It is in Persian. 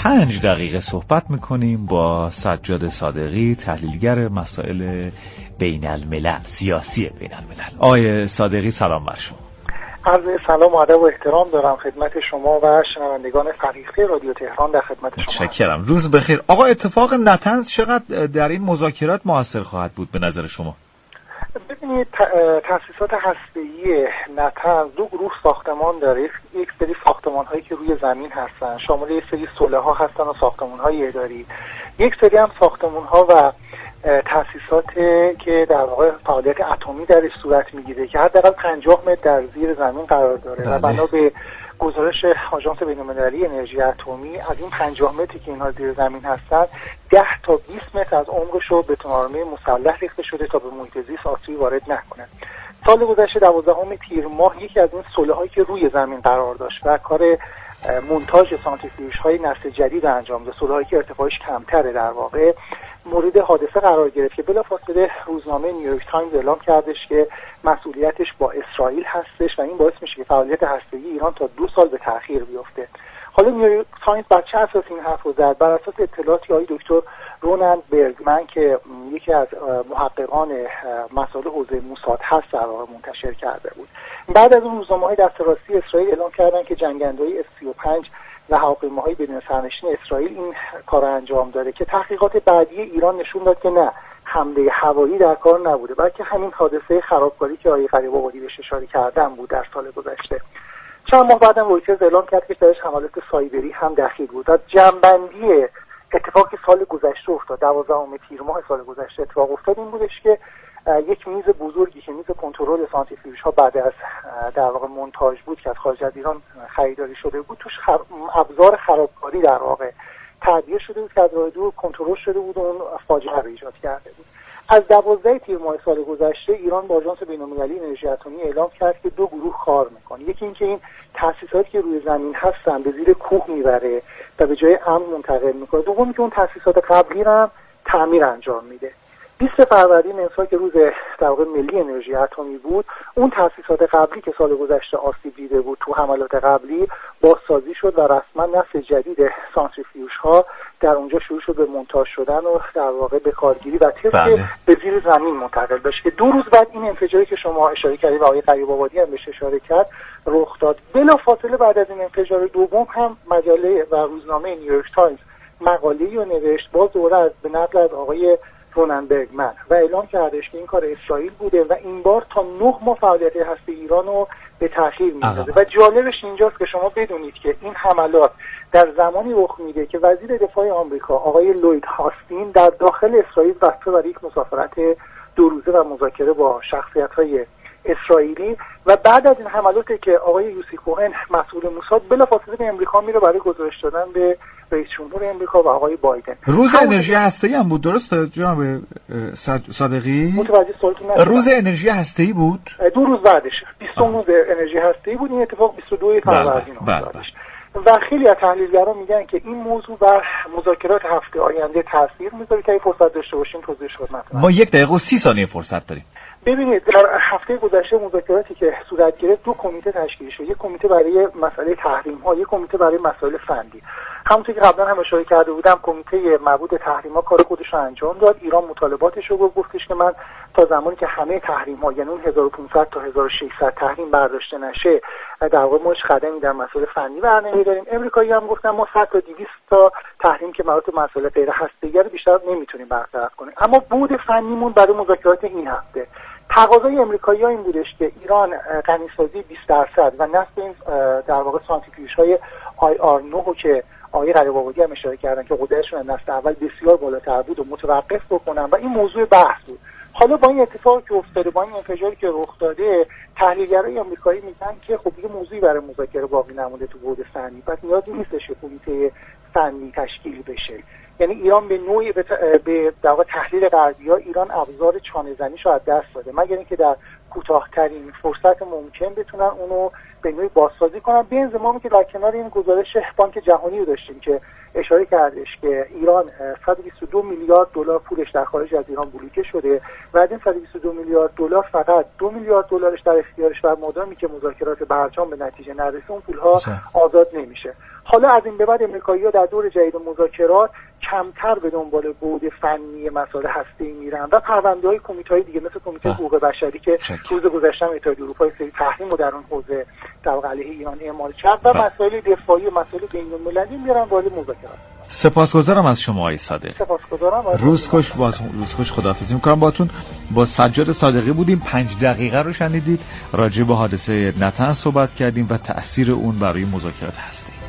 5 دقیقه صحبت میکنیم با سجاد صادقی، تحلیلگر مسائل بین الملل، سیاسی بین الملل. آقای صادقی سلام بر شما. عرض سلام و ادب و احترام دارم خدمت شما و شنوندگان فریقه رادیو تهران در خدمت شما. متشکرم. روز بخیر. آقا اتفاق نتنز چقدر در این مذاکرات موثر خواهد بود به نظر شما؟ ببینید تأسیسات هسته‌ای نتنز دو گروه ساختمان داره. یک سری ساختمان هایی که روی زمین هستن شامل یک سری صلح ها هستن و ساختمان های اداری، یک سری هم ساختمان ها و تأسیسات که در واقع فعالیت اتمی درش صورت میگیره که حداقل 50 متر در زیر زمین قرار داره و بنا به گزارش آژانس بین‌المللی انرژی اتمی از این 50 متری که اینها زیر زمین هستن 10 تا 20 متر از عمقش رو بتون‌آرمه مسلح ریخته شده تا به محیط زیست آسیبی وارد نکنه. سال گذشته 12 تیر ماه یکی از این صلح‌هایی که روی زمین قرار داشت و کار مونتاژ سانتریفیوژهای نسل جدید انجام داد، صلح‌هایی که ارتفاعش کمتره در واقع مورد حادثه قرار گرفت که بلافاصله روزنامه نیویورک تایمز اعلام کردش که مسئولیتش با اسرائیل هستش و این باعث میشه که فعالیت هسته‌ای ایران تا 2 سال به تأخیر بیفته. حالا نیویورک تایمز بر چه اساس این حرف رو زد؟ بر اساس اطلاعاتی آقای دکتر رونالد برگمن که یکی از محققان مسائل حوزه موساد هست در واقع منتشر کرده بود. بعد از اون روزنامه‌های دست راستی اسرائیل اعلام کردن که جنگنده‌های F-35 و هواپیماهای بدون سرنشین اسرائیل این کار انجام داره که تحقیقات بعدی ایران نشون داد که نه، حمله هوایی در کار نبوده بلکه همین حادثه خرابکاری که آقای غریب‌آبادی بهش اشاره کردن بود در سال گذشته. چند ماه بعدم رویترز اعلام کرد که درش حملات سایبری هم دخیل بود. از جنبندی اتفاقی سال گذشته افتاد، 12 تیر ماه سال گذشته اتفاق افتاد این بودش که یک میز بزرگی که میز کنترل سانتریفیوژها بعد از در واقع مونتاژ بود که از خارج از ایران خریداری شده بود، توش ابزار خرابکاری در واقع تعبیه شده بود که از راه دور کنترل شده بود و اون فاجعه رو ایجاد کرده بود. از 12 تیر ماه سال گذشته ایران با آژانس بین‌المللی انرژی اتمی اعلام کرد که دو گروه کار میکنه. یکی اینکه این تأسیساتی که روی زمین هستن به زیر کوه میبره و به جای امن منتقل میکنه. دومی که اون تأسیسات قبلی رو هم تعمیر انجام میده. 20 فروردین امسال که روز در واقع ملی انرژی اتمی بود، اون تأسیسات قبلی که سال گذشته آسیب دیده بود تو حملات قبلی بازسازی شد و رسما نسل جدید سانتریفیوژها در اونجا شروع شد به مونتاژ شدن و در واقع به کارگیری و تست به زیر زمین منتقل بشه که 2 روز بعد این انفجاری که شما اشاره کردید و آقای غریب‌آبادی هم بهش اشاره کرد رخ داد. بلافاصله بعد از این انفجار دوم هم مجله و روزنامه نیویورک تایمز مقاله‌ای رو نوشت باز دوباره به نقل از آقای رونالد برگمن و اعلام کردش که این کار اسرائیل بوده و این بار تا 9 ماه فعالیت هسته ایران رو به تأخیر می‌اندازه. و جالبش اینجاست که شما بدونید که این حملات در زمانی رخ میده که وزیر دفاع آمریکا آقای لوید هاستین در داخل اسرائیل رفته برای یک مسافرت 2 روزه و مذاکره با شخصیت‌های اسرائیلی و بعد از این حملاتی که آقای یوسی کوهن مسئول موساد بلافاصله به امریکا میره برای گزارش دادن به رئیس جمهور امریکا و آقای بایدن. روز انرژی هسته‌ای هم بود درسته جناب صادقی؟ متوجه سوالتون نشدم. روز انرژی هسته‌ای بود؟ 2 روز بعدش 20 روز انرژی هسته‌ای بود. این اتفاق 22 فروردین افتاد. و خیلی از تحلیلگران میگن که این موضوع بر مذاکرات هفته آینده تاثیر میذاره که اگه فرصت داشته باشیم توضیح خدمتتون. ما 1 دقیقه و 30 ثانیه فرصت داریم. ببینید در هفته گذشته مذاکراتی که صورت گرفت 2 کمیته تشکیل شد. یک کمیته برای مسئله تحریم‌ها، یک کمیته برای مسائل فنی. همونطور که قبلا هم اشاره کرده بودم کمیته مربوط به تحریم‌ها کار خودش رو انجام داد. ایران مطالباتش رو گفتش که من تا زمانی که همه تحریم‌ها یعنی اون 1500 تا 1600 تحریم برداشته نشه در واقع ما هیچ قدمی در مسائل فنی برنمی‌داریم. امریکایی هم گفتن ما 100 تا 200 تا تحریم که مربوط به مسائل غیر هسته‌ای رو بیشتر نمیتونیم برطرف کنیم. اما بود فنیمون برای مذاکرات این هفته تقاضای امریکایی‌ها این بودش که ایران غنی‌سازی 20% و نصب این در واقع سانتریفیوژهای IR9 که آقای غریب‌آبادی هم اشاره کردن که قدرتشون از نسل اول بسیار بالاتر بود و متوقف بکنن و این موضوع بحث بود. حالا با این اتفاقی که افتاده، با این انفجاری که رخ داده، تحلیلگرای آمریکایی میگن که خب دیگه موضوعی برای مذاکره باقی نمونده تو بعد فنی، پس نیازی نیستش که کمیته فنی تشکیل بشه. یعنی ایران به نوعی به در واقع تحلیل غربی‌ها ایران ابزار چانه‌زنیشو از دست داده، مگر اینکه در کوتاه‌ترین فرصت ممکن بتونن اونو به نوعی بازسازی کنن. به انضمامی که در کنار این گزارش بانک جهانی رو داشتیم که اشاره کردش که ایران 122 میلیارد دلار پولش در خارج از ایران بلوکه شده و از این 122 میلیارد دلار فقط 2 میلیارد دلارش در اختیارش و مادامی که مذاکرات برجام به نتیجه نرسه اون پولها آزاد نمیشه. حالا از این به بعد امریکایی‌ها در دور جدید مذاکرات کمتر به دنبال بعد فنی مسائل هسته‌ای میرن و پرونده‌های کمیته‌های دیگه مثل کمیته حقوق بشری که روز گذشته اتحادیه اروپا سری تحریم رو در اون حوزه در علیه ایران اعمال کرد و مسائل دفاعی و مسائل بین‌المللی میرن وارد مذاکرات. سپاسگزارم از شما آقای صادقی. سپاسگزارم. روزخوش خداحافظی می‌کنم باهاتون. با سجاد صادقی بودیم، 5 دقیقه رو شنیدید، راجع به حادثه نتن صحبت کردیم و تأثیر اون برای مذاکرات هسته‌ای.